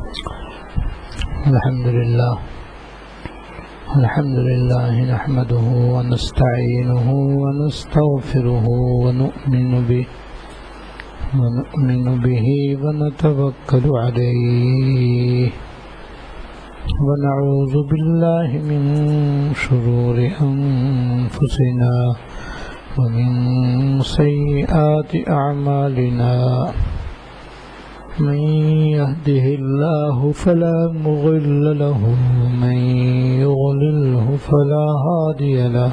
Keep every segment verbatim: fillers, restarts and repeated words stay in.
الحمد لله الحمد لله نحمده ونستعينه ونستغفره ونؤمن به ونؤمن به ونتوكل عليه ونعوذ بالله من شرور أنفسنا ومن سيئات أعمالنا من يهده الله فلا مضل له ومن يضلله فلا هادي له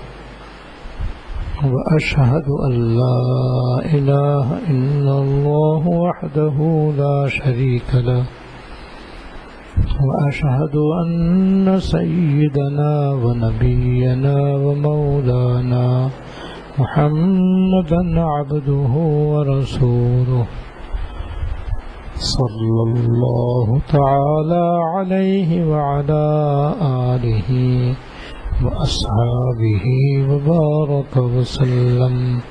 وأشهد أن لا إله إلا الله وحده لا شريك له وأشهد أن سيدنا ونبينا ومولانا محمدا عبده ورسوله صلى الله تعالى عليه وعلى آله وأصحابه وبارك وسلم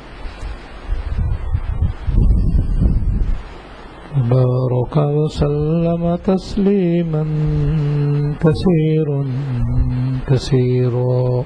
بارك وسلم تسليما كثيرا كثيرا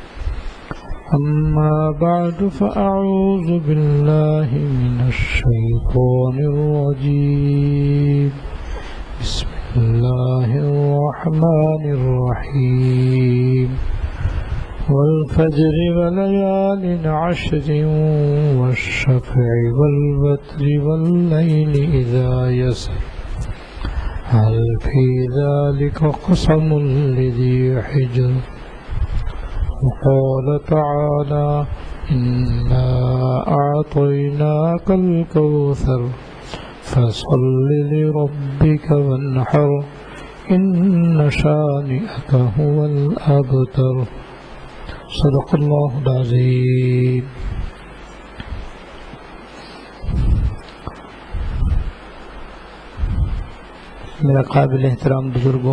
أما بعد فأعوذ بالله من الشيطان الرجيم بسم الله الرحمن الرحيم والفجر وليال عشر والشفع والوتر والليل إذا يسر هل في ذلك قسم لذي حجر وقال تعالى إنا أعطيناك الكوثر فصل لربك وانحر إن شانئك هو الأبتر صدق الله العظيم. میرا قابل احترام بزرگوں،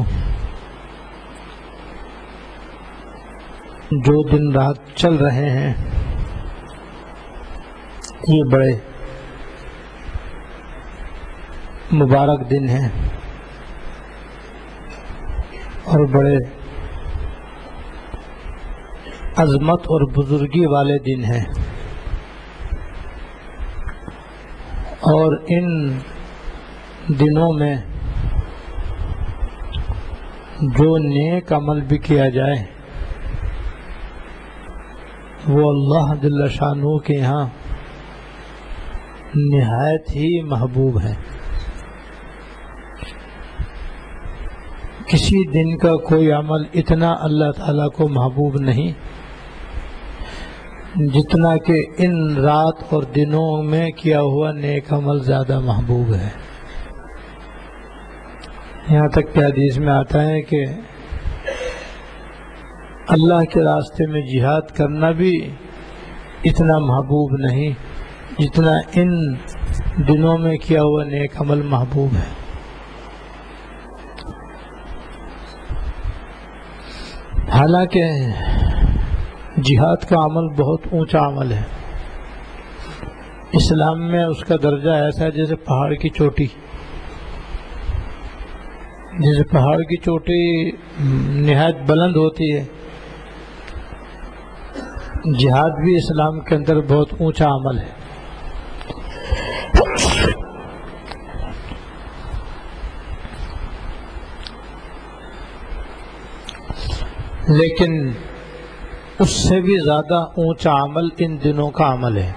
جو دن رات چل رہے ہیں یہ بڑے مبارک دن ہیں اور بڑے عظمت اور بزرگی والے دن ہیں، اور ان دنوں میں جو نیک عمل بھی کیا جائے وہ اللہ جل شانہ کے یہاں نہایت ہی محبوب ہے۔ کسی دن کا کوئی عمل اتنا اللہ تعالیٰ کو محبوب نہیں جتنا کہ ان رات اور دنوں میں کیا ہوا نیک عمل زیادہ محبوب ہے۔ یہاں تک کہ حدیث میں آتا ہے کہ اللہ کے راستے میں جہاد کرنا بھی اتنا محبوب نہیں جتنا ان دنوں میں کیا ہوا نیک عمل محبوب ہے۔ حالانکہ جہاد کا عمل بہت اونچا عمل ہے، اسلام میں اس کا درجہ ایسا ہے جیسے پہاڑ کی چوٹی، جیسے پہاڑ کی چوٹی نہایت بلند ہوتی ہے، جہاد بھی اسلام کے اندر بہت اونچا عمل ہے۔ لیکن اس سے بھی زیادہ اونچا عمل ان دنوں کا عمل ہے،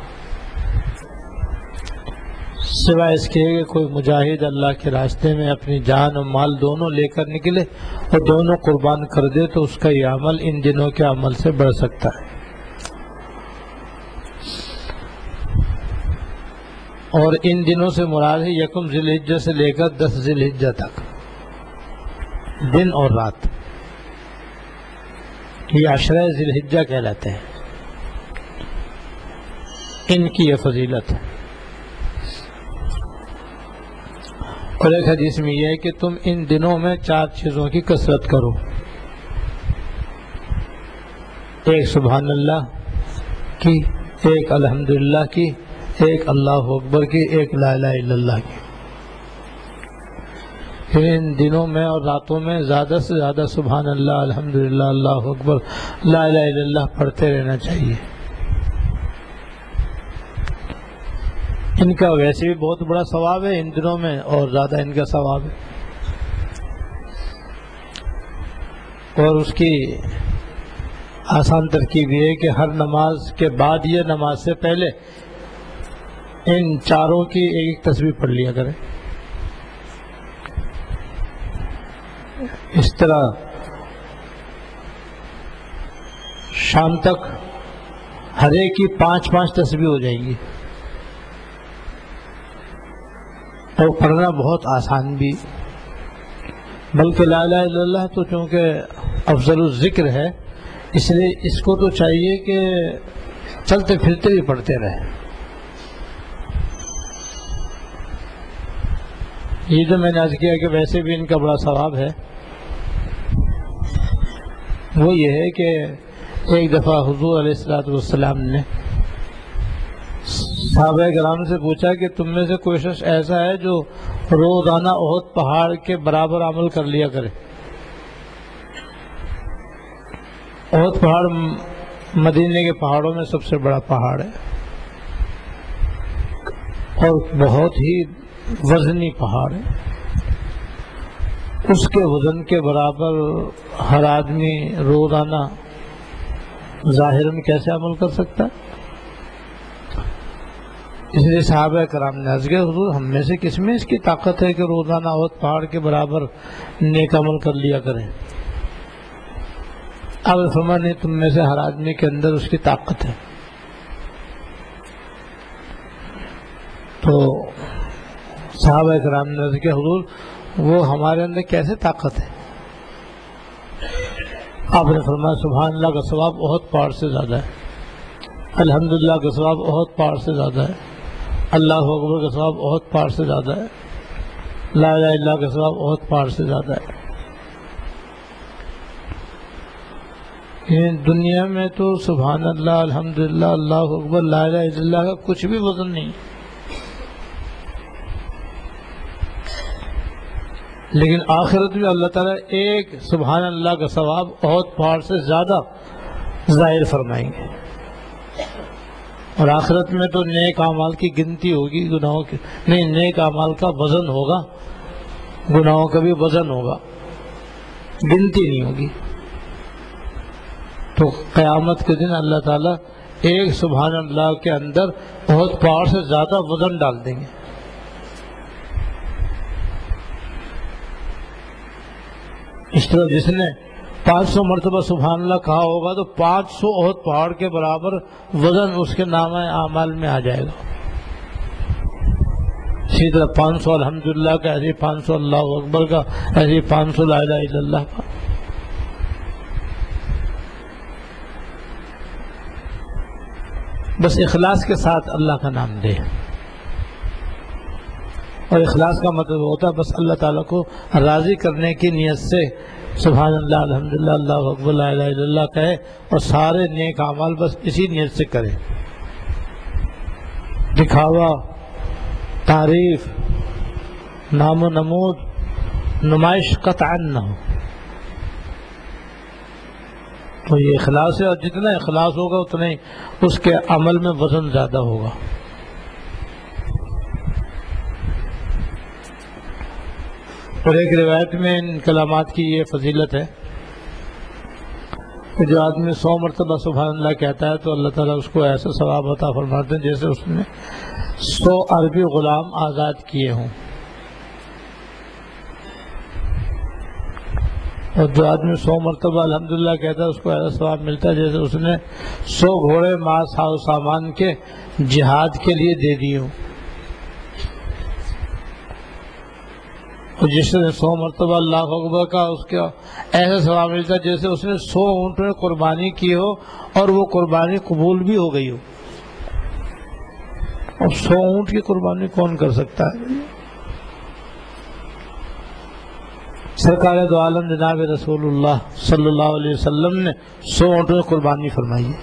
سوائے اس کے کہ کوئی مجاہد اللہ کے راستے میں اپنی جان و مال دونوں لے کر نکلے اور دونوں قربان کر دے تو اس کا یہ عمل ان دنوں کے عمل سے بڑھ سکتا ہے۔ اور ان دنوں سے مراد ہے یکم ذی الحجہ سے لے کر دس ذی الحجہ تک، دن اور رات، یہ عشرہ ذی الحجہ کہلاتے ہیں، ان کی یہ فضیلت ہے۔ اور ایک حدیث میں یہ ہے کہ تم ان دنوں میں چار چیزوں کی کثرت کرو، ایک سبحان اللہ کی، ایک الحمدللہ کی، ایک اللہ اکبر کی، ایک لا الہ الا اللہ کی۔ ان دنوں میں اور راتوں میں زیادہ سے زیادہ سبحان اللہ، الحمدللہ، اللہ اکبر، لا الہ الا اللہ پڑھتے رہنا چاہیے۔ ان کا ویسے بھی بہت بڑا ثواب ہے ان دنوں میں، اور زیادہ ان کا ثواب ہے۔ اور اس کی آسان ترکیب یہ ہے کہ ہر نماز کے بعد یا نماز سے پہلے ان چاروں کی ایک ایک تسبیح پڑھ لیا کریں۔ اس طرح شام تک ہر ایک کی پانچ پانچ تسبیح ہو جائیں گی، اور پڑھنا بہت آسان بھی، بلکہ لا الہ الا اللہ تو چونکہ افضل الذکر ہے، اس لیے اس کو تو چاہیے کہ چلتے پھرتے بھی پڑھتے رہیں۔ یہ جو میں نے عرض کیا کہ ویسے بھی ان کا بڑا ثواب ہے، وہ یہ ہے کہ ایک دفعہ حضور علیہ الصلوۃ والسلام نے صحابہ کرام سے پوچھا کہ تم میں سے کوئی شخص ایسا ہے جو روزانہ احد پہاڑ کے برابر عمل کر لیا کرے۔ احد پہاڑ مدینے کے پہاڑوں میں سب سے بڑا پہاڑ ہے، اور بہت ہی وزنی پہاڑ ہے۔ اس کے وزن کے برابر ہر آدمی روزانہ ظاہراً کیسے عمل کر سکتا ہے؟ اس لیے صحابہ کرام نے عرض کیا حضور ہم میں سے کس میں اس کی طاقت ہے کہ روزانہ احد پہاڑ کے برابر نیک عمل کر لیا کریں؟ اب فرمایا نہیں، تم میں سے ہر آدمی کے اندر اس کی طاقت ہے۔ تو صحابہ کرام نے عرض کیا حضور وہ ہمارے اندر کیسے طاقت ہے؟ آپ نے فرمایا سبحان اللہ کا ثواب احد پہاڑ سے زیادہ ہے، الحمدللہ کا ثواب احد پہاڑ سے زیادہ ہے، اللہ اکبر کا ثواب احد پہاڑ سے زیادہ ہے، لا الہ الا اللہ کا ثواب احد پہاڑ سے زیادہ ہے۔ دنیا میں تو سبحان اللہ، الحمدللہ، اللہ اکبر، لا الہ الا اللہ کا کچھ بھی وزن نہیں، لیکن آخرت میں اللہ تعالیٰ ایک سبحان اللہ کا ثواب احد پہاڑ سے زیادہ ظاہر فرمائیں گے، اور آخرت میں تو نیک اعمال کی گنتی ہوگی، گناہوں کی نہیں، نیک اعمال کا وزن ہوگا، گناہوں کا بھی وزن ہوگا، گنتی نہیں ہوگی۔ تو قیامت کے دن اللہ تعالیٰ ایک سبحان اللہ کے اندر احد پہاڑ سے زیادہ وزن ڈال دیں گے۔ اس طرح جس نے پانچ سو مرتبہ سبحان اللہ کہا ہوگا تو پانچ سو احد پہاڑ کے برابر وزن اس کے نامہ اعمال میں آ جائے گا۔ اسی طرح پانچ سو الحمدللہ کا، ایسے پانچ سو اللہ اکبر کا، ایسے پانچ سو لا الہ الا اللہ کا۔ بس اخلاص کے ساتھ اللہ کا نام دے، اور اخلاص کا مطلب ہوتا ہے بس اللہ تعالیٰ کو راضی کرنے کی نیت سے سبحان اللہ، الحمدللہ، اللہ اکبر، لا الہ الا اللہ کہے، اور سارے نیک اعمال بس اسی نیت سے کرے۔ دکھاوا، تعریف، نام و نمود، نمائش قطعا نہ ہو۔ تو یہ اخلاص ہے، اور جتنا اخلاص ہوگا اتنا ہی اس کے عمل میں وزن زیادہ ہوگا۔ اور ایک روایت میں ان کلمات کی یہ فضیلت ہے کہ جو آدمی سو مرتبہ سبحان اللہ کہتا ہے تو اللہ تعالیٰ اس کو ایسا ثواب عطا فرماتے ہیں جیسے اس نے سو عربی غلام آزاد کیے ہوں، اور جو آدمی سو مرتبہ الحمدللہ کہتا ہے اس کو ایسا ثواب ملتا ہے جیسے اس نے سو گھوڑے ماس و سامان کے جہاد کے لیے دے دیے ہوں۔ جس نے سو مرتبہ اللہ اکبر کا اس کا ایسا ثواب ملتا ہے جیسے اس نے سو اونٹ میں قربانی کی ہو اور وہ قربانی قبول بھی ہو گئی ہو۔ اور سو اونٹ کی قربانی کون کر سکتا ہے؟ سرکار دو عالم جناب رسول اللہ صلی اللہ علیہ وسلم نے سو اونٹ میں قربانی فرمائی ہے۔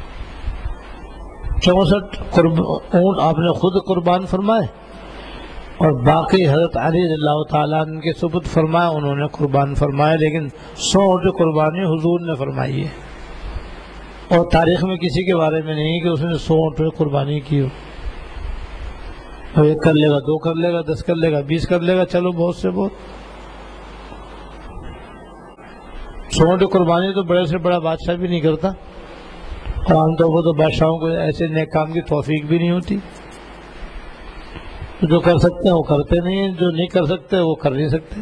چونسٹھ اونٹ آپ نے خود قربان فرمائے، اور باقی حضرت علی رضی اللہ تعالیٰ عنہ کے سپرد فرمایا، انہوں نے قربان فرمایا، لیکن سو اونٹ قربانی حضور نے فرمائی ہے، اور تاریخ میں کسی کے بارے میں نہیں کہ اس نے سو اونٹ قربانی کی ہو۔ اور ایک کر لے گا، دو کر لے گا، دس کر لے گا، بیس کر لے گا، چلو بہت سے بہت۔ سو اونٹ قربانی تو بڑے سے بڑا بادشاہ بھی نہیں کرتا، اور عام طور پر تو بادشاہوں کو ایسے نیک کام کی توفیق بھی نہیں ہوتی۔ جو کر سکتے ہیں وہ کرتے نہیں ہیں، جو نہیں کر سکتے وہ کر نہیں سکتے۔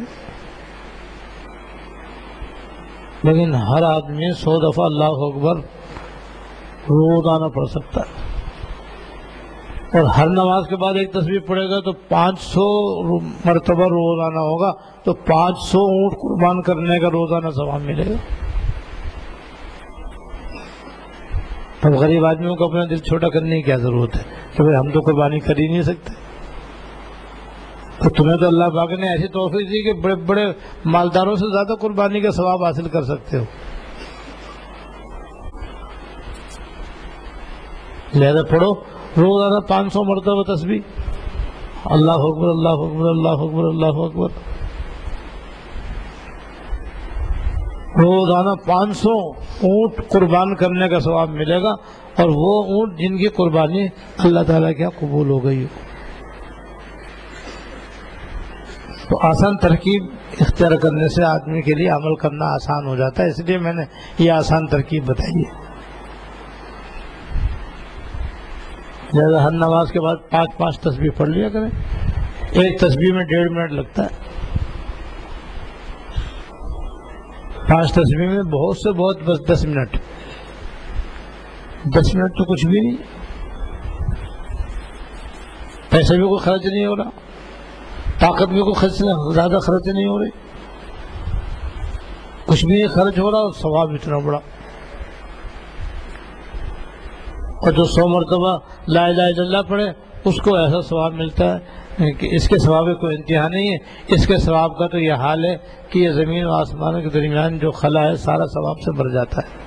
لیکن ہر آدمی سو دفعہ اللہ اکبر روزانہ پڑھ سکتا ہے، اور ہر نماز کے بعد ایک تسبیح پڑھے گا تو پانچ سو مرتبہ روزانہ ہوگا، تو پانچ سو اونٹ قربان کرنے کا روزانہ ثواب ملے گا۔ اب غریب آدمیوں کو اپنا دل چھوٹا کرنے کی کیا ضرورت ہے کہ بھائی ہم تو قربانی کر ہی نہیں سکتے؟ تو تمہیں تو اللہ پاک نے ایسی توفیق دی کہ بڑے بڑے مالداروں سے زیادہ قربانی کا ثواب حاصل کر سکتے ہو۔ لہذا پڑھو روزانہ پانچ سو مرتبہ تسبیح، اللہ اکبر اللہ اکبر اللہ اکبر اللہ اکبر، روزانہ پانچ سو اونٹ قربان کرنے کا ثواب ملے گا، اور وہ اونٹ جن کی قربانی اللہ تعالیٰ کے یہاں قبول ہو گئی ہو۔ تو آسان ترکیب اختیار کرنے سے آدمی کے لیے عمل کرنا آسان ہو جاتا ہے، اس لیے میں نے یہ آسان ترکیب بتائی ہے۔ لہٰذا ہر نماز کے بعد پانچ پانچ تسبیح پڑھ لیا کریں، ایک تسبیح میں ڈیڑھ منٹ لگتا ہے، پانچ تسبیح میں بہت سے بہت بس دس منٹ دس منٹ تو کچھ بھی نہیں، پیسے بھی کوئی خرچ نہیں ہو رہا، طاقت بھی کوئی خرچ زیادہ خرچ نہیں ہو رہی، کچھ بھی نہیں خرچ ہو رہا، اور ثواب اتنا بڑا۔ اور جو سو مرتبہ لا الہ الا اللہ پڑھے اس کو ایسا ثواب ملتا ہے کہ اس کے ثواب کوئی انتہا نہیں ہے۔ اس کے ثواب کا تو یہ حال ہے کہ یہ زمین و آسمانوں کے درمیان جو خلا ہے سارا ثواب سے بھر جاتا ہے۔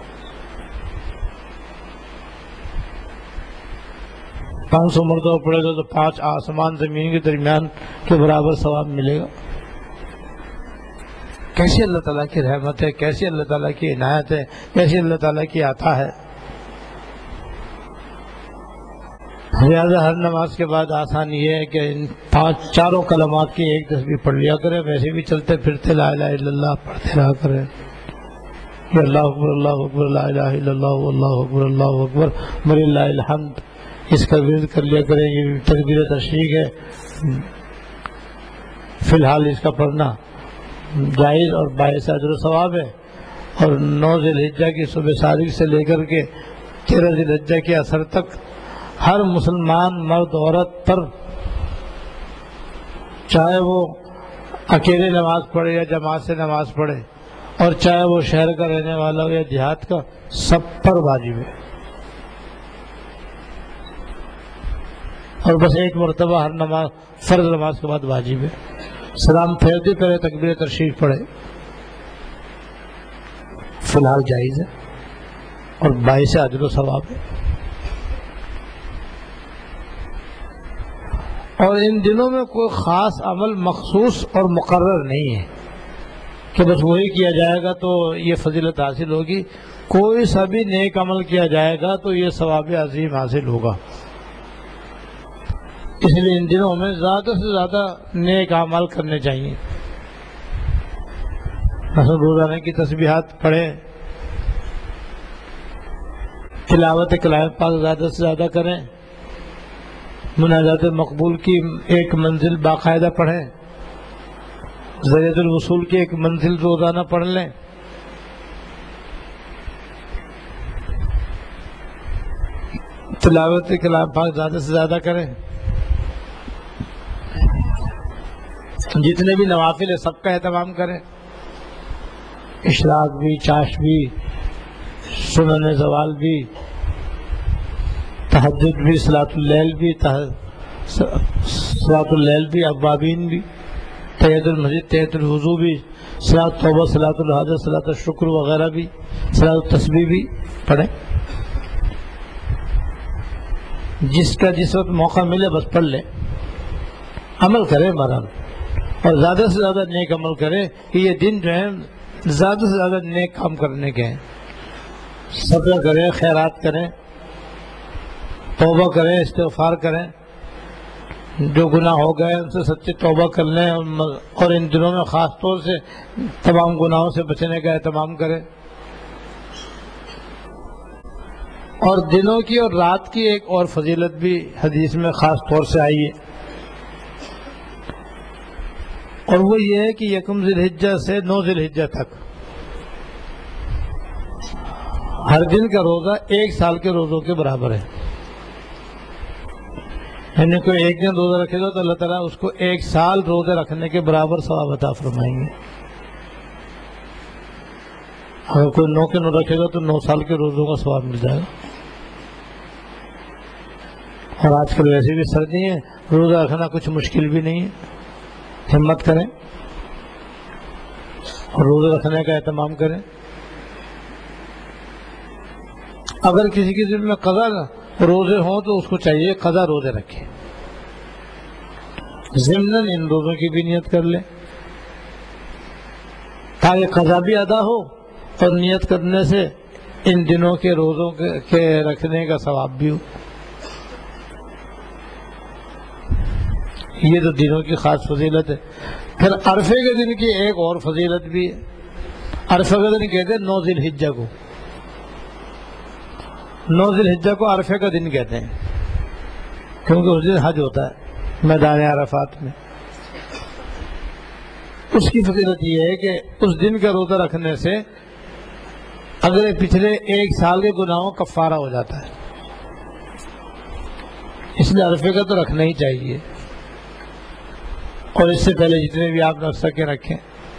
پانچ سو مرتبہ پڑھے گا تو پانچ آسمان زمین کے درمیان کے برابر ثواب ملے گا۔ کیسی اللہ تعالیٰ کی رحمت ہے، کیسی اللہ تعالیٰ کی عنایت ہے، کیسی اللہ تعالیٰ کی عطا ہے۔ لہٰذا ہر نماز کے بعد آسان یہ ہے کہ ان پانچ چاروں کلمات کی ایک تسبیح پڑھ لیا کریں، ویسے بھی چلتے پھرتے لا الہ الا اللہ پڑھتے رہا کریں، کہ اللہ اکبر اللہ اکبر لا الہ الا اللہ اللہ اکبر اللہ اکبر وللہ الحمد، اس کا ورد کر لیا کریں۔ یہ تکبیر تشریق ہے، فی الحال اس کا پڑھنا جائز اور باعث اجر و ثواب ہے، اور نو ذی الحجہ کی صبح صادق سے لے کر کے تیرہ ذی الحجہ کے اثر تک ہر مسلمان مرد عورت پر، چاہے وہ اکیلے نماز پڑھے یا جماعت سے نماز پڑھے، اور چاہے وہ شہر کا رہنے والا ہو یا دیہات کا، سب پر واجب ہے۔ اور بس ایک مرتبہ ہر نماز فرض نماز کے بعد واجب ہے، سلام پھیرتے پہلے تکبیر تشریف پڑھے، فی الحال جائز ہے اور باعث اجر و ثواب ہے۔ اور ان دنوں میں کوئی خاص عمل مخصوص اور مقرر نہیں ہے کہ بس وہی کیا جائے گا تو یہ فضیلت حاصل ہوگی، کوئی سا بھی نیک عمل کیا جائے گا تو یہ ثواب عظیم حاصل ہوگا۔ اس لیے ان دنوں میں زیادہ سے زیادہ نیک اعمال کرنے چاہیے، مثلا روزانہ کی تسبیحات پڑھیں، تلاوت کلام پاک زیادہ سے زیادہ کریں، مناجات مقبول کی ایک منزل باقاعدہ پڑھیں، ذریعۃ الوصول کی ایک منزل روزانہ پڑھ لیں، تلاوت کلام پاک زیادہ سے زیادہ کریں، جتنے بھی نوافل ہیں سب کا اہتمام کریں، اشراق بھی، چاش بھی، سنن زوال بھی، تہجد بھی، صلاۃ اللیل بھی، صلاۃ اللیل بھی، اوابین بھی، تحیۃ المسجد، تحیۃ الوضو بھی، صلاۃ توبہ، صلاۃ الحاجت، صلاۃ الشکر وغیرہ بھی، صلاۃ التسبیح بھی پڑھیں، جس کا جس وقت موقع ملے بس پڑھ لیں۔ عمل کرے مرن، اور زیادہ سے زیادہ نیک عمل کرے کہ یہ دن جو ہے زیادہ سے زیادہ نیک کام کرنے کے ہیں. صبر کریں، خیرات کریں، توبہ کریں، استغفار کریں، جو گناہ ہو گئے ان سے سچی توبہ کر لیں، اور ان دنوں میں خاص طور سے تمام گناہوں سے بچنے کا اہتمام کریں. اور دنوں کی اور رات کی ایک اور فضیلت بھی حدیث میں خاص طور سے آئی ہے، اور وہ یہ ہے کہ یکم ذی الحجہ سے نو ذی الحجہ تک ہر دن کا روزہ ایک سال کے روزوں کے برابر ہے. یعنی کوئی ایک دن روزہ رکھے گا تو اللہ تعالیٰ اس کو ایک سال روزے رکھنے کے برابر ثواب عطا فرمائیں گے. اگر کوئی نو کے نو رکھے گا تو نو سال کے روزوں کا ثواب مل جائے گا. اور آج کل ویسے بھی سردی ہے، روزہ رکھنا کچھ مشکل بھی نہیں ہے. ہمت کریں اور روزہ رکھنے کا اہتمام کریں. اگر کسی کے دل میں قضا روزے ہوں تو اس کو چاہیے قضا روزے رکھے، ضمناً ان روزوں کی بھی نیت کر لے تاکہ قضا بھی ادا ہو اور نیت کرنے سے ان دنوں کے روزوں کے رکھنے کا ثواب بھی ہو. یہ تو دنوں کی خاص فضیلت ہے. پھر عرفے کے دن کی ایک اور فضیلت بھی ہے. عرفے کا دن کہتے ہیں نو ذی الحجہ کو، نو ذی الحجہ کو عرفے کا دن کہتے ہیں کیونکہ اس دن حج ہوتا ہے میدان عرفات میں. اس کی فضیلت یہ ہے کہ اس دن کا روزہ رکھنے سے اگلے پچھلے ایک سال کے گناہوں کا کفارہ ہو جاتا ہے. اس لیے عرفے کا تو رکھنا ہی چاہیے، اور اس سے پہلے جتنے بھی آپ رکھ سکیں رکھیں.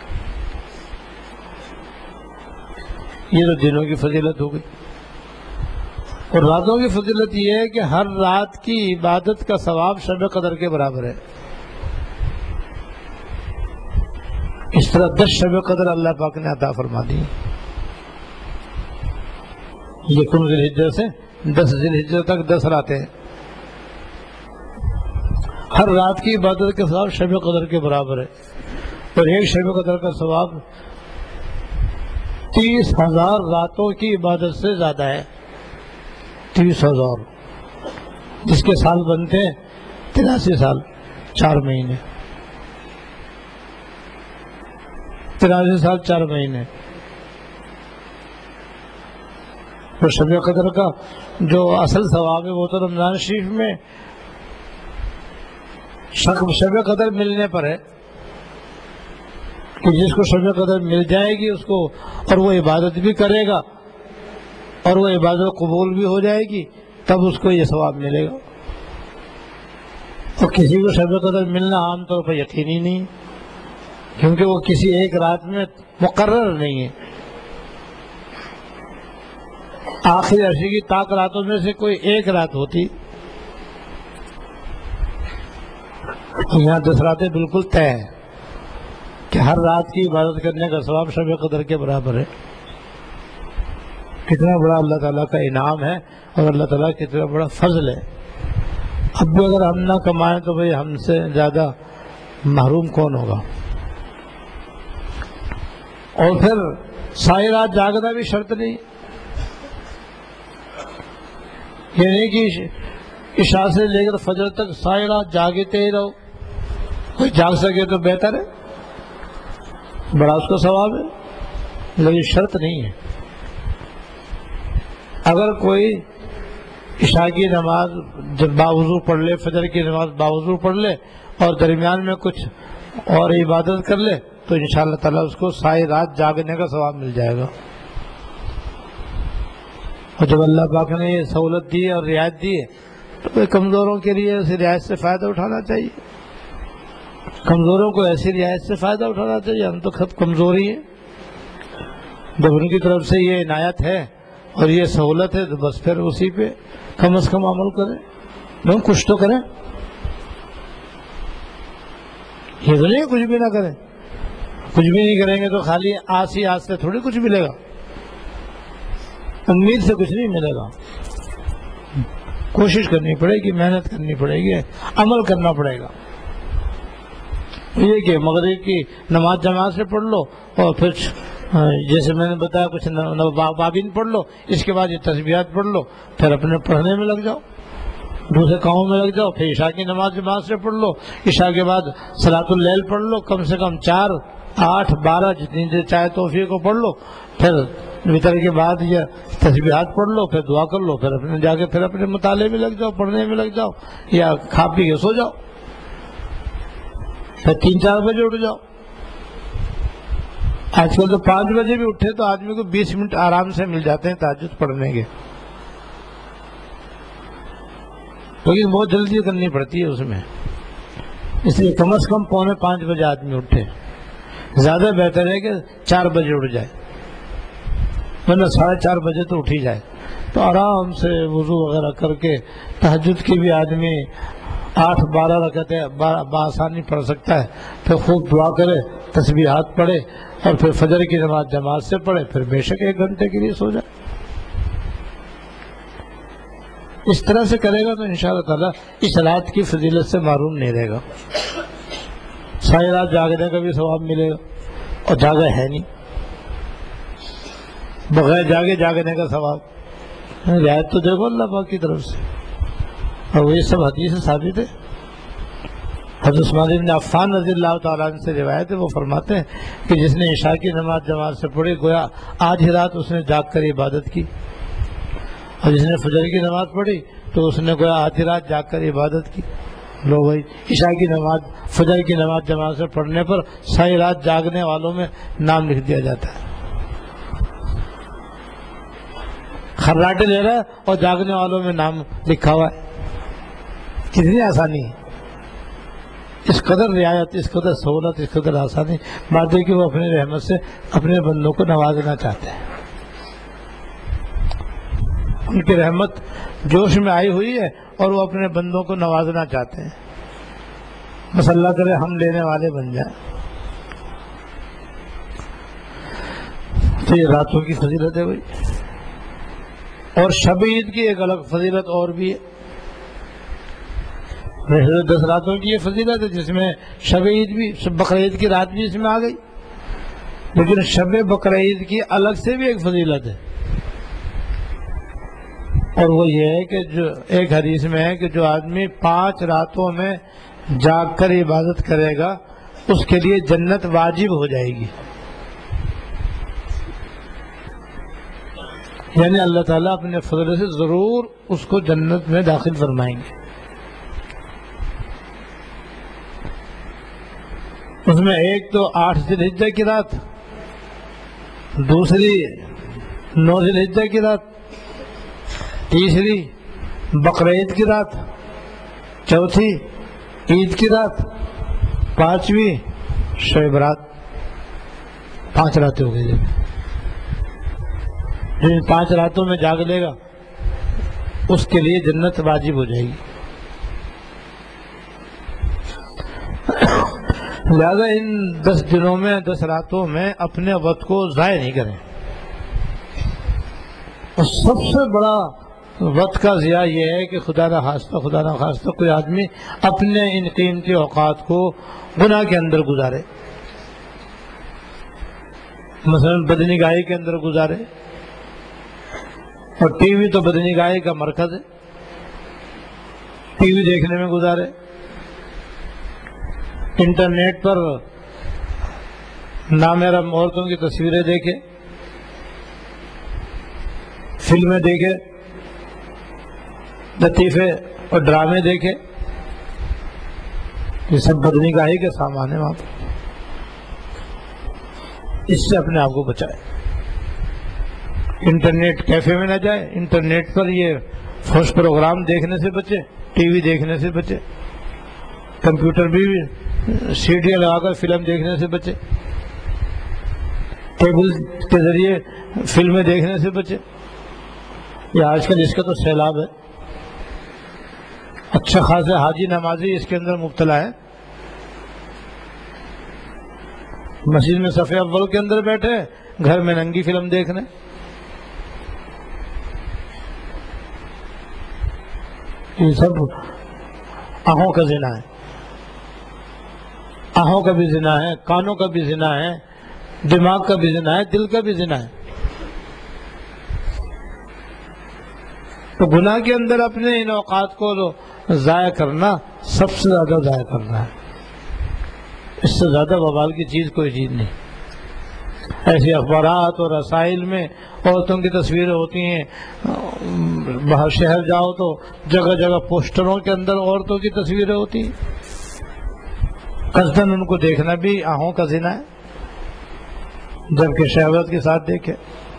یہ تو دنوں کی فضیلت ہو گئی. اور راتوں کی فضیلت یہ ہے کہ ہر رات کی عبادت کا ثواب شب قدر کے برابر ہے. اس طرح دس شب قدر اللہ پاک نے عطا فرما دی. یکم ذی الحجہ سے دس ذی الحجہ تک دس راتیں ہیں. ہر رات کی عبادت کا ثواب شب قدر کے برابر ہے، اور ایک شب قدر کا ثواب تیس ہزار راتوں کی عبادت سے زیادہ ہے. تیس ہزار جس کے سال بنتے ہیں تراسی سال چار مہینے، تراسی سال چار مہینے. تو شب قدر کا جو اصل ثواب ہے وہ تو رمضان شریف میں شب قدر ملنے پر ہے کہ جس کو شب قدر مل جائے گی اس کو، اور وہ عبادت بھی کرے گا اور وہ عبادت قبول بھی ہو جائے گی، تب اس کو یہ ثواب ملے گا. اور کسی کو شب قدر ملنا عام طور پر یقینی نہیں، کیونکہ وہ کسی ایک رات میں مقرر نہیں ہے. آخری عرصے کی طاق راتوں میں سے کوئی ایک رات ہوتی، یہاں دس راتیں بالکل طے ہے کہ ہر رات کی عبادت کرنے کا ثواب شب قدر کے برابر ہے. کتنا بڑا اللہ تعالیٰ کا انعام ہے، اور اللہ تعالیٰ کتنا بڑا فضل ہے. اب بھی اگر ہم نہ کمائیں تو بھئی ہم سے زیادہ محروم کون ہوگا. اور پھر ساری رات جاگنا بھی شرط نہیں، یہ نہیں کہ عشاء سے لے کر فجر تک ساری رات جاگتے ہی رہو. کوئی جاگ سکے تو بہتر ہے، بڑا اس کا ثواب ہے، لیکن شرط نہیں ہے. اگر کوئی عشاء کی نماز جب باوضو پڑھ لے، فجر کی نماز باوضو پڑھ لے، اور درمیان میں کچھ اور عبادت کر لے تو انشاءاللہ تعالیٰ اس کو ساری رات جاگنے کا ثواب مل جائے گا. اور جب اللہ پاک نے یہ سہولت دی اور رعایت دی ہے تو کمزوروں کے لیے اس رعایت سے فائدہ اٹھانا چاہیے. کمزوروں کو ایسی رعایت سے فائدہ اٹھانا چاہیے. ہم تو خود کمزور ہی ہیں. جب ان کی طرف سے یہ عنایت ہے اور یہ سہولت ہے تو بس پھر اسی پہ کم از کم عمل کریں. نہیں کچھ تو کریں، یہ تو نہیں کچھ بھی نہ کریں. کچھ بھی نہیں کریں گے تو خالی آس ہی آس سے تھوڑی کچھ ملے گا، امید سے کچھ نہیں ملے گا. کوشش کرنی پڑے گی، محنت کرنی پڑے گی، عمل کرنا پڑے گا. یہ کہ مغرب کی نماز جماعت سے پڑھ لو اور پھر جیسے میں نے بتایا کچھ بابین پڑھ لو، اس کے بعد یہ تسبیحات پڑھ لو، پھر اپنے پڑھنے میں لگ جاؤ، دوسرے کاموں میں لگ جاؤ، پھر عشاء کی نماز جماعت سے پڑھ لو، عشاء کے بعد صلاۃ اللیل پڑھ لو، کم سے کم چار آٹھ بارہ جتنی دیر چاہے توفیق کو پڑھ لو، پھر وطر کے بعد یہ تسبیحات پڑھ لو، پھر دعا کر لو، پھر اپنے جا کے پھر اپنے مطالعے میں لگ جاؤ، پڑھنے میں لگ جاؤ، یا کھا پی کے سو جاؤ، پھر تین چار بجے اٹھ جاؤ۔ آج کل تو پانچ بجے بھی اٹھے تو آدمی کو بیس منٹ آرام سے مل جاتے ہیں تہجد پڑھنے کے، لیکن بہت جلدی کرنی پڑتی ہے اس میں، اس لیے کم از کم پونے پانچ بجے آدمی اٹھے، زیادہ بہتر ہے کہ چار بجے اٹھ جائے، ورنہ ساڑھے چار بجے تو اٹھ ہی جائے تو آرام سے وضو وغیرہ کر کے تہجد کی بھی آدمی آٹھ بارہ رکعتیں بآسانی پڑھ سکتا ہے، پھر خوب دعا کرے، تسبیحات پڑھے، اور پھر فجر کی نماز جماعت سے پڑھے، پھر بے شک ایک گھنٹے کے لیے سو جائے۔ اس طرح سے کرے گا تو انشاءاللہ تعالیٰ اس رات کی فضیلت سے معروم نہیں رہے گا، ساری رات جاگنے کا بھی ثواب ملے گا، اور جاگا ہے نہیں، بغیر جاگے جاگنے کا ثواب، رعایت تو دیکھو اللہ پاک کی طرف سے، اور وہ یہ سب حدیث سے ثابت ہے۔ حضرت عثمان بن عفان رضی اللہ تعالیٰ عنہ سے روایت ہے، وہ فرماتے ہیں کہ جس نے عشاء کی نماز جماعت سے پڑھی گویا آج ہی رات اس نے جاگ کر عبادت کی، اور جس نے فجر کی نماز پڑھی تو اس نے گویا آج ہی رات جاگ کر عبادت کی۔ لو بھائی، عشاء کی نماز فجر کی نماز جماعت سے پڑھنے پر ساری رات جاگنے والوں میں نام لکھ دیا جاتا ہے، خراٹے لے رہا ہے اور جاگنے والوں میں نام لکھا ہوا ہے۔ کتنی آسانی ہے، اس قدر رعایت، اس قدر سہولت، اس قدر آسانی، بات ہے کہ وہ اپنے رحمت سے اپنے بندوں کو نوازنا چاہتے ہیں، ان کی رحمت جوش میں آئی ہوئی ہے اور وہ اپنے بندوں کو نوازنا چاہتے ہیں، بس اللہ کرے ہم لینے والے بن جائیں۔ تو یہ راتوں کی فضیلت ہے بھائی، اور شب عید کی ایک الگ فضیلت اور بھی ہے۔ دس راتوں کی یہ فضیلت ہے جس میں شب عید بھی، بقر عید کی رات بھی اس میں آ گئی، لیکن شب بقر عید کی الگ سے بھی ایک فضیلت ہے، اور وہ یہ ہے کہ جو ایک حدیث میں ہے کہ جو آدمی پانچ راتوں میں جاگ کر عبادت کرے گا اس کے لیے جنت واجب ہو جائے گی، یعنی اللہ تعالیٰ اپنے فضل سے ضرور اس کو جنت میں داخل فرمائیں گے۔ اس میں ایک تو آٹھ ذی الحجہ کی رات، دوسری نو ذی الحجہ کی رات، تیسری بقر عید کی رات، چوتھی عید کی رات، پانچویں شب برات، پانچ راتیں ہو گئی۔ جن پانچ راتوں میں جاگ لے گا اس کے لیے جنت واجب ہو جائے گی۔ لہذا ان دس دنوں میں، دس راتوں میں اپنے وقت کو ضائع نہیں کریں، اور سب سے بڑا وقت کا ضیاع یہ ہے کہ خدا نہ خواستہ خدا نہ خواستہ کوئی آدمی اپنے ان قیمتی اوقات کو گناہ کے اندر گزارے، مثلا بدنگاہی کے اندر گزارے، اور ٹی وی تو بدنگاہی کا مرکز ہے، ٹی وی دیکھنے میں گزارے، انٹرنیٹ پر نامحرم عورتوں کی تصویریں دیکھے، فلمیں دیکھے، لطیفے اور ڈرامے دیکھے، یہ سب بدنگاہی کے سامان ہیں وہاں پر، اس سے اپنے آپ کو بچائے۔ انٹرنیٹ کیفے میں نہ جائے، انٹرنیٹ پر یہ فوش پروگرام دیکھنے سے بچے، ٹی وی دیکھنے سے بچے، کمپیوٹر بھی سیڈیاں لگا کر فلم دیکھنے سے بچے، کیبل کے ذریعے فلمیں دیکھنے سے بچے۔ یہ آج کل اس کا تو سیلاب ہے، اچھا خاصے حاجی نمازی اس کے اندر مبتلا ہے، مسجد میں صف اول کے اندر بیٹھے، گھر میں ننگی فلم دیکھنے۔ یہ سب آنکھوں کا زنا ہے، آنکھوں کا بھی زنا ہے، کانوں کا بھی زنا ہے، دماغ کا بھی زنا ہے، دل کا بھی زنا ہے. تو گناہ کے اندر اپنے ان اوقات کو ضائع کرنا سب سے زیادہ ضائع کرنا ہے. اس سے زیادہ وبال کی چیز کوئی چیز نہیں. ایسے اخبارات اور رسائل میں عورتوں کی تصویریں ہوتی ہیں، باہر شہر جاؤ تو جگہ جگہ پوسٹروں کے اندر عورتوں کی تصویریں ہوتی ہیں. قصداً ان کو دیکھنا بھی آنکھوں کا زنا ہے، جبکہ شہوت کے ساتھ دیکھے.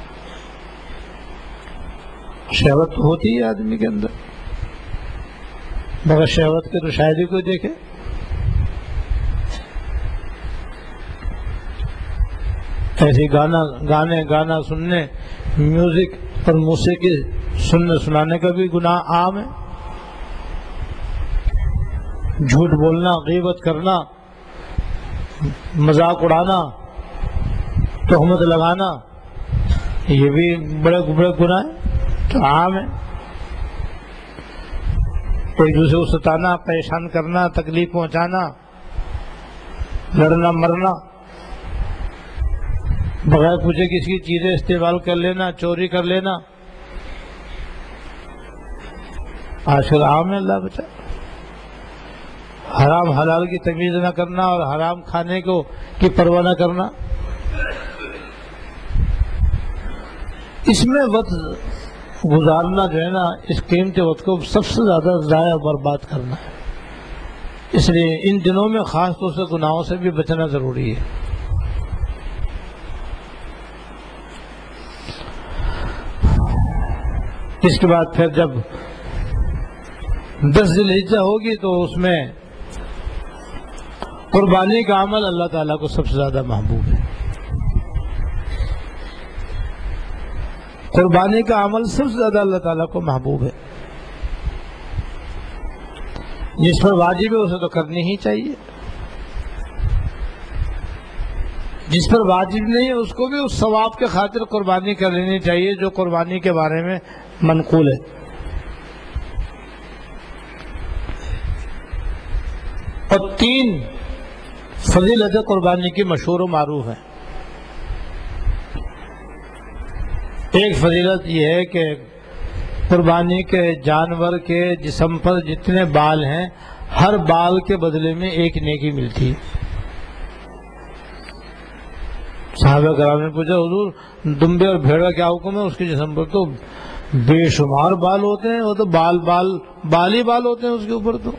شہوت تو ہوتی ہے آدمی کے اندر، مگر شہوت کے تو شاید ہی کوئی دیکھے. ایسے گانا گانے گانا سننے، میوزک اور موسیقی سننے سنانے کا بھی گناہ عام ہے. جھوٹ بولنا، غیبت کرنا، مذاق اڑانا، تہمت لگانا، یہ بھی بڑے بڑے گناہ ہیں تو عام ہے. ایک دوسرے کو ستانا، پریشان کرنا، تکلیف پہنچانا، لڑنا مرنا، بغیر پوچھے کسی کی چیزیں استعمال کر لینا، چوری کر لینا، آج کل عام ہے. اللہ بچا. حرام حلال کی تمیز نہ کرنا اور حرام کھانے کو کی پرواہ نہ کرنا، اس میں وقت گزارنا جو ہے نا، اس قیمتی وقت کو سب سے زیادہ ضائع برباد کرنا ہے. اس لیے ان دنوں میں خاص طور سے گناہوں سے بھی بچنا ضروری ہے. اس کے بعد پھر جب دس ذی الحجہ ہوگی تو اس میں قربانی کا عمل اللہ تعالیٰ کو سب سے زیادہ محبوب ہے. قربانی کا عمل سب سے زیادہ اللہ تعالیٰ کو محبوب ہے. جس پر واجب ہے اسے تو کرنی ہی چاہیے، جس پر واجب نہیں ہے اس کو بھی اس ثواب کے خاطر قربانی کر لینی چاہیے جو قربانی کے بارے میں منقول ہے. اور تین فضیلت قربانی کی مشہور و معروف ہے. ایک فضیلت یہ ہے کہ قربانی کے جانور کے جسم پر جتنے بال ہیں ہر بال کے بدلے میں ایک نیکی ملتی ہے. صحابہ کرام نے پوچھا حضور دمبے اور بھیڑ کا کیا حکم ہے؟ اس کے جسم پر تو بے شمار بال ہوتے ہیں، وہ تو بال بال بال ہی بال ہوتے ہیں اس کے اوپر، تو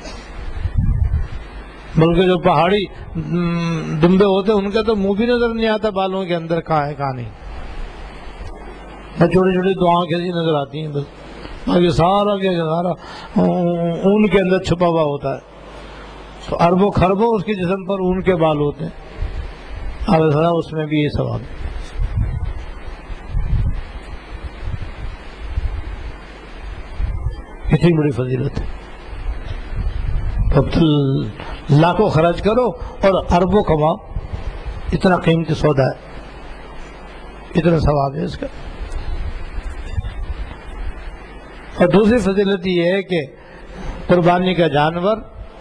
بلکہ جو پہاڑی دمبے ہوتے ہیں ان کا تو منہ بھی نظر نہیں آتا بالوں کے اندر کہاں ہے کہاں نہیں. بس چھوٹی چھوٹی دعائیں کیسی نظر آتی ہیں، بس باقی سارا کے سارا اون کے اندر چھپا ہوا ہوتا ہے. تو اربوں خربوں اس کے جسم پر اون کے بال ہوتے ہیں. اب اس میں بھی یہ ثواب ہے. اتنی بڑی فضیلت ہے. اب لاکھوں خرچ کرو اور اربوں کماؤ، اتنا قیمتی سودا ہے، اتنا ثواب ہے اس کا. اور دوسری فضیلت یہ ہے کہ قربانی کا جانور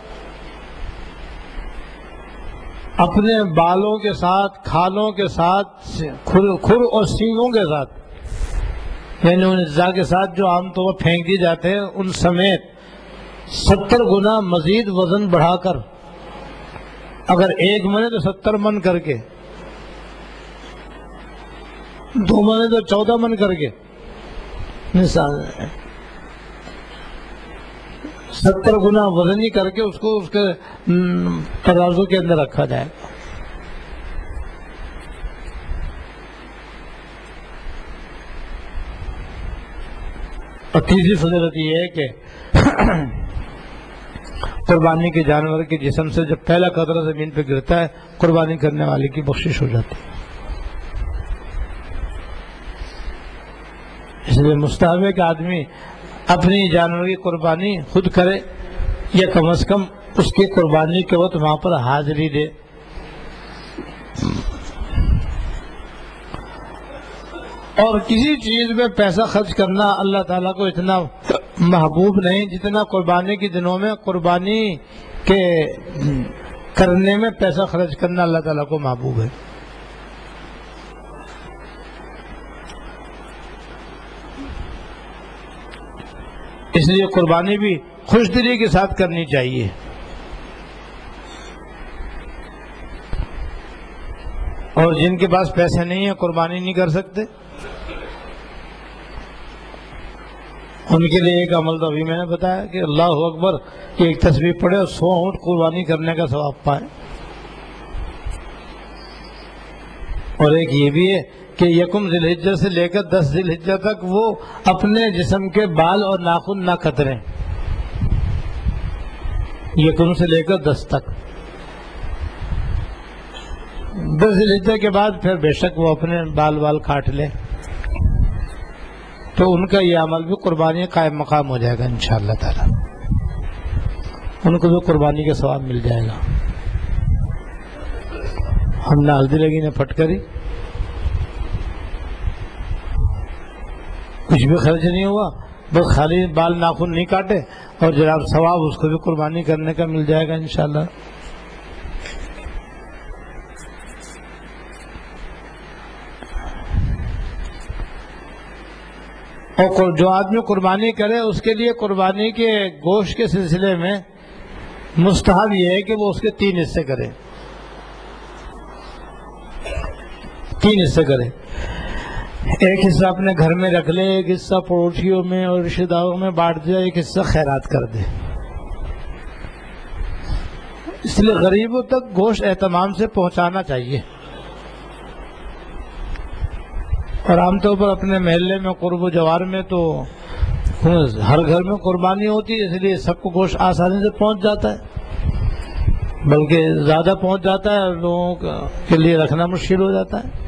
اپنے بالوں کے ساتھ، کھالوں کے ساتھ، کھر اور سینگوں کے ساتھ، یعنی ان اجزاء کے ساتھ جو عام طور پر پھینک دی جاتے ہیں ان سمیت ستر گنا مزید وزن بڑھا کر، اگر ایک من تو ستر من کر کے، دو من تو چودہ من کر کے، مثال ستر گنا وزنی کر کے اس کو اس کے ترازو کے اندر رکھا جائے گا. اور تیسری فضیلت یہ ہے کہ قربانی کے جانور کے جسم سے جب پہلا قطرہ زمین پہ گرتا ہے قربانی کرنے والے کی بخشش ہو جاتی ہے. اس لیے مستحب ہے کہ آدمی اپنی جانور کی قربانی خود کرے، یا کم از کم اس کی قربانی کے وقت وہاں پر حاضری دے. اور کسی چیز میں پیسہ خرچ کرنا اللہ تعالیٰ کو اتنا محبوب نہیں جتنا قربانی کے دنوں میں قربانی کے کرنے میں پیسہ خرچ کرنا اللہ تعالیٰ کو محبوب ہے. اس لیے قربانی بھی خوش دلی کے ساتھ کرنی چاہیے. اور جن کے پاس پیسے نہیں ہیں قربانی نہیں کر سکتے، ان کے لیے ایک عمل تو ابھی میں نے بتایا کہ اللہ اکبر کی ایک تسبیح پڑھے اور سو اونٹ قربانی کرنے کا ثواب پائے. اور ایک یہ بھی ہے کہ یکم ذی الحجہ سے لے کر دس ذی الحجہ تک وہ اپنے جسم کے بال اور ناخن نہ کتریں، یکم سے لے کر دس تک. دس ذی الحجہ کے بعد پھر بے شک وہ اپنے بال بال کاٹ لیں تو ان کا یہ عمل بھی قربانی قائم مقام ہو جائے گا انشاءاللہ تعالی، ان کو بھی قربانی کا ثواب مل جائے گا. ہم نے ہلدی لگی نے پھٹکری، کچھ بھی خرچ نہیں ہوا، بس خالی بال ناخن نہیں کاٹے اور جناب ثواب اس کو بھی قربانی کرنے کا مل جائے گا انشاءاللہ. اور جو آدمی قربانی کرے اس کے لیے قربانی کے گوشت کے سلسلے میں مستحب یہ ہے کہ وہ اس کے تین حصے کرے، تین حصے کرے. ایک حصہ اپنے گھر میں رکھ لے، ایک حصہ پڑوسیوں میں اور رشتہ داروں میں بانٹ دے، ایک حصہ خیرات کر دے. اس لیے غریبوں تک گوشت اہتمام سے پہنچانا چاہیے. اور عام طور پر اپنے محلے میں قرب و جوار میں تو ہر گھر میں قربانی ہوتی ہے، اس لیے سب کو گوشت آسانی سے پہنچ جاتا ہے، بلکہ زیادہ پہنچ جاتا ہے، لوگوں کے لیے رکھنا مشکل ہو جاتا ہے.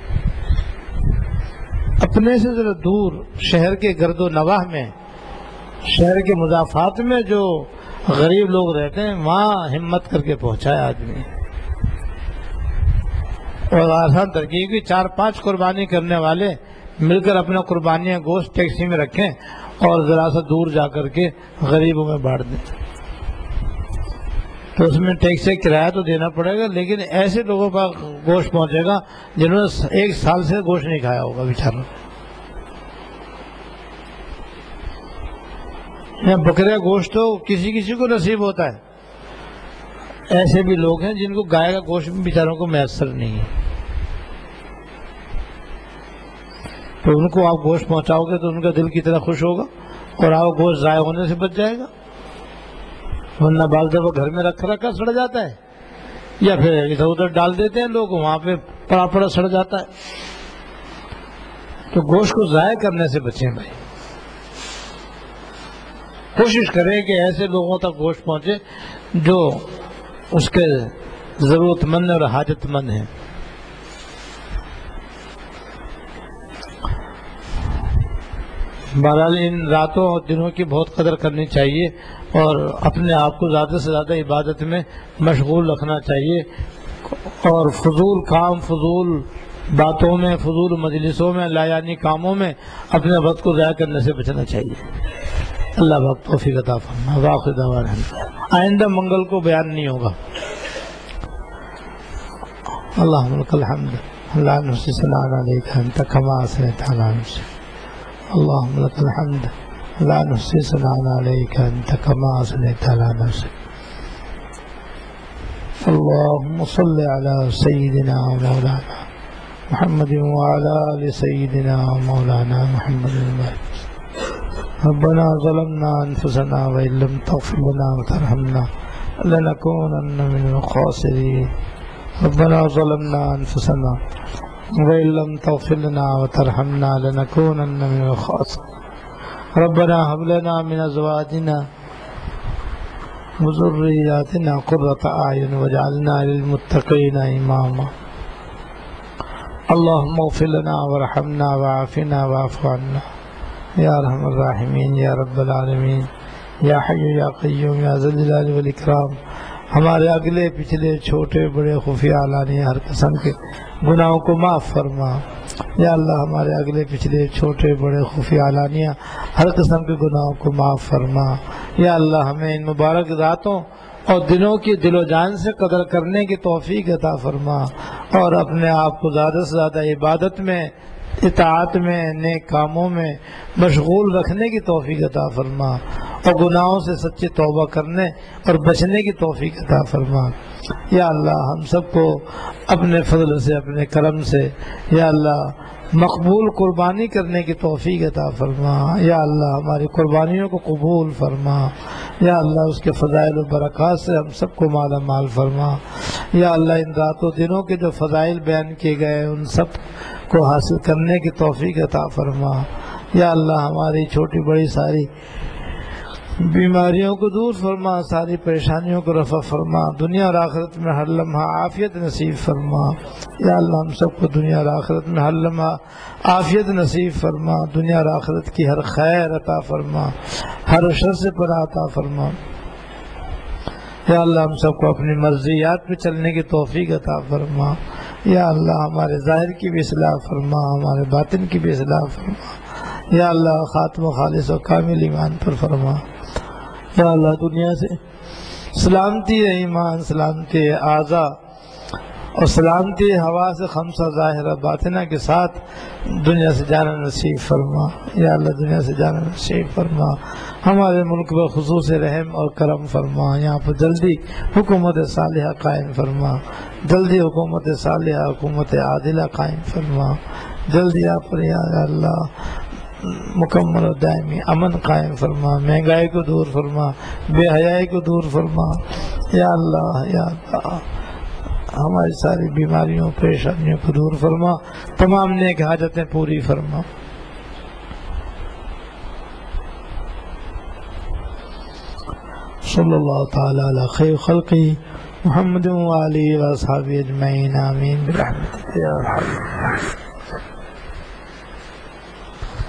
اپنے سے ذرا دور شہر کے گرد و نواح میں، شہر کے مضافات میں جو غریب لوگ رہتے ہیں وہاں ہمت کر کے پہنچائے آدمی. اور آسان ترکیب کی چار پانچ قربانی کرنے والے مل کر اپنا قربانیاں گوشت ٹیکسی میں رکھیں اور ذرا سا دور جا کر کے غریبوں میں بانٹ دیں. تو اس میں ٹیکسی کرایہ تو دینا پڑے گا، لیکن ایسے لوگوں کا گوشت پہنچے گا جنہوں نے ایک سال سے گوشت نہیں کھایا ہوگا بیچاروں. بکرے گوشت تو کسی کسی کو نصیب ہوتا ہے، ایسے بھی لوگ ہیں جن کو گائے کا گوشت بھی بیچاروں کو میسر نہیں ہے. تو ان کو آپ گوشت پہنچاؤ گے تو ان کا دل کتنا خوش ہوگا اور آپ گوشت ضائع ہونے سے بچ جائے گا. ورنہ بعض دفعہ گھر میں رکھ رکھا سڑ جاتا ہے یا پھر ادھر ادھر ڈال دیتے ہیں لوگ، وہاں پہ پڑا پڑا سڑ جاتا ہے. تو گوشت کو ضائع کرنے سے بچیں بھائی. کوشش کریں کہ ایسے لوگوں تک گوشت پہنچے جو اس کے ضرورت مند اور حاجت مند ہیں. بہرحال ان راتوں اور دنوں کی بہت قدر کرنی چاہیے اور اپنے آپ کو زیادہ سے زیادہ عبادت میں مشغول رکھنا چاہیے اور فضول کام، فضول باتوں میں، فضول مجلسوں میں، لایانی کاموں میں اپنے وقت کو ضائع کرنے سے بچنا چاہیے. اللہ پاک توفیق عطا فرمائے. واخر دعوانا آئندہ منگل کو بیان نہیں ہوگا. اللہم لک الحمد لا نحصی ثناء علیک انت کما اثنیت علی نفسک. اللہم لک الحمد لا نحصی ثناء علیک انت کما اثنیت علی نفسک. اللہم صل علی سیدنا مولانا محمد وعلی آل سیدنا مولانا محمد المہدی. ربنا ظلمنا انفسنا وان لم تغفر لنا وترحمنا لنكونن من الخاسرين. ربنا ظلمنا انفسنا وان لم تغفر لنا وترحمنا لنكونن من الخاسرين. ربنا هب لنا من ازواجنا وذرياتنا قرة اعين واجعلنا للمتقين اماما. اللهم اغفر لنا وارحمنا وعافنا واعف عنا یا ارحم الراحمین یا رب العالمین یا حی یا قیوم یا ذی الجلال والاکرام. ہمارے اگلے پچھلے چھوٹے بڑے خفیہ علانیہ ہر قسم کے گناہوں کو معاف فرما. یا اللہ ہمارے اگلے پچھلے چھوٹے بڑے خفیہ علانیہ ہر قسم کے گناہوں کو معاف فرما. یا اللہ ہمیں ان مبارک راتوں اور دنوں کی دل و جان سے قدر کرنے کی توفیق عطا فرما، اور اپنے آپ کو زیادہ سے زیادہ عبادت میں، اطاعت میں، نیک کاموں میں مشغول رکھنے کی توفیق عطا فرما، اور گناہوں سے سچی توبہ کرنے اور بچنے کی توفیق عطا فرما۔ یا اللہ ہم سب کو اپنے فضل سے، اپنے کرم سے یا اللہ مقبول قربانی کرنے کی توفیق عطا فرما۔ یا اللہ ہماری قربانیوں کو قبول فرما۔ یا اللہ اس کے فضائل و برکات سے ہم سب کو مالا مال فرما۔ یا اللہ ان رات و دنوں کے جو فضائل بیان کیے گئے ان سب کو حاصل کرنے کی توفیق عطا فرما۔ یا اللہ ہماری چھوٹی بڑی ساری بیماریوں کو دور فرما، ساری پریشانیوں کو رفع فرما، دنیا اور آخرت میں ہر لمحہ عافیت نصیب فرما۔ یا اللہ ہم سب کو دنیا اور آخرت میں ہر لمحہ عافیت نصیب فرما، دنیا اور آخرت کی ہر خیر عطا فرما، ہر شر سے پناہ عطا فرما۔ یا اللہ ہم سب کو اپنی مرضیات پہ چلنے کی توفیق عطا فرما۔ یا اللہ ہمارے ظاہر کی بھی اصلاح فرما، ہمارے باطن کی بھی اصلاح فرما۔ یا اللہ خاتم و خالص و کامل ایمان پر فرما۔ یا اللہ دنیا سے سلامتی ایمان، سلامتی اعضا اور سلامتی ہوا سے خمسہ ظاہرہ باطنہ کے ساتھ دنیا سے جانا نصیب فرما۔ یا اللہ دنیا سے جانا نصیب فرما، ہمارے ملک پر خصوص رحم اور کرم فرما، یہاں پر جلدی حکومت صالحہ قائم فرما، جلدی حکومت صالحہ، حکومت عادلہ قائم فرما، جلدی آپ پر یا اللہ مکمل و دائمی امن قائم فرما، مہنگائی کو دور فرما، بے حیائی کو دور فرما۔ یا اللہ یا اللہ ہماری ساری بیماریوں پریشانیوں کو دور فرما، تمام نیک حاجتیں پوری فرما۔ صلی اللہ تعالی علی خیر خلقی محمد و آلہ و اصحابہ اجمعین، آمین برحمتک یا ارحم الراحمین۔